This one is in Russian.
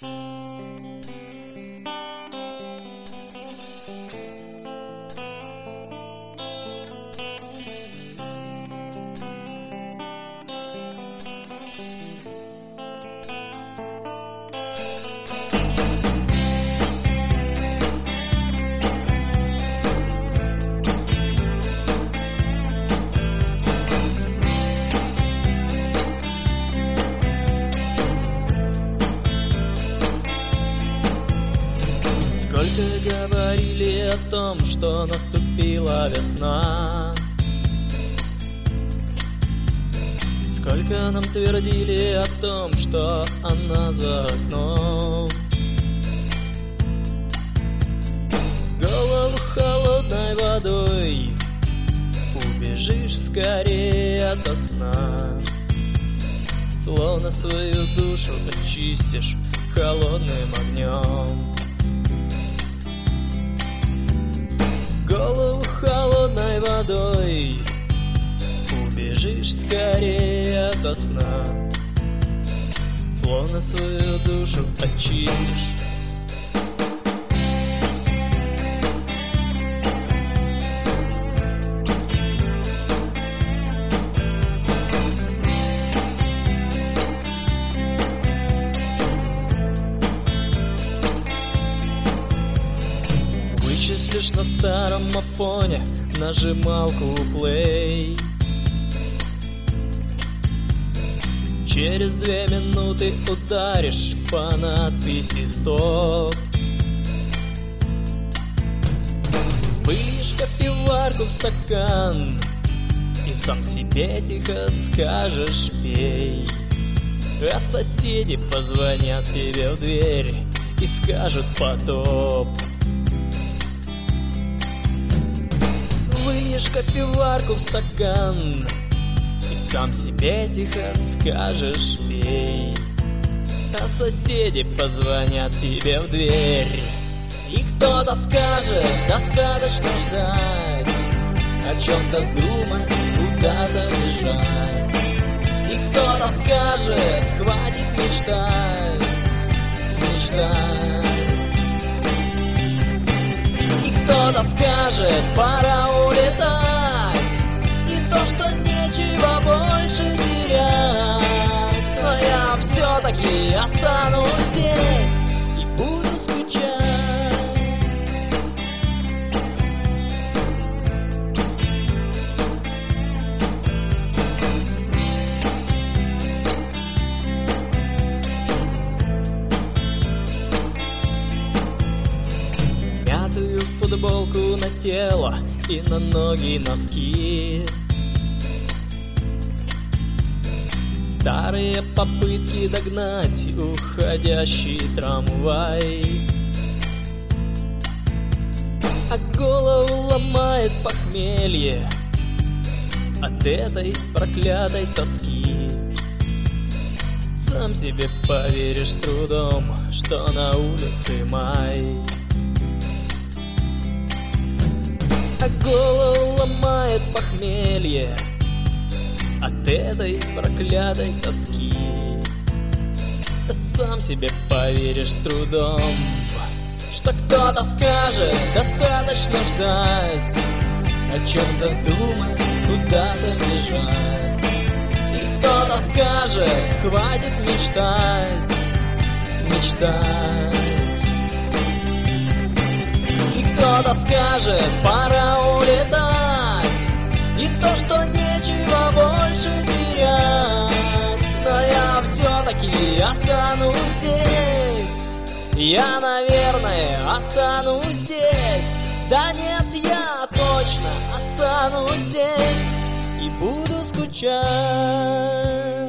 Сколько говорили о том, что наступила весна, сколько нам твердили о том, что она за окном. Голову холодной водой убежишь скорее ото сна, словно свою душу очистишь холодным огнем. Голову холодной водой убежишь скорее ото сна, словно свою душу очистишь. Вычислишь на старом афоне нажималку play. Через 2 минуты ударишь по надписи стоп. Выльешь кофеварку в стакан и сам себе тихо скажешь пей. А соседи позвонят тебе в дверь и скажут потоп. Выльешь кофеварку в стакан и сам себе тихо скажешь пей. А соседи позвонят тебе в дверь, и кто-то скажет: достаточно ждать, о чем-то думать, куда-то бежать. И кто-то скажет: хватит мечтать, мечтать. Кто-то скажет: пора улетать, и то, что нечего больше терять. Но я все-таки останусь здесь и буду скучать. Мятую футболку на тело и на ноги носки, старые попытки догнать уходящий трамвай. А голову ломает похмелье от этой проклятой тоски. Сам себе поверишь с трудом, что на улице май. А голову ломает похмелье от этой проклятой тоски. Сам себе поверишь с трудом, что кто-то скажет: достаточно ждать, о чем-то думать, куда-то бежать. И кто-то скажет: хватит мечтать, мечтать. Кто-то скажет: пора улетать, и то, что нечего больше терять. Но я все-таки останусь здесь. Я, наверное, останусь здесь. Да нет, я точно останусь здесь и буду скучать.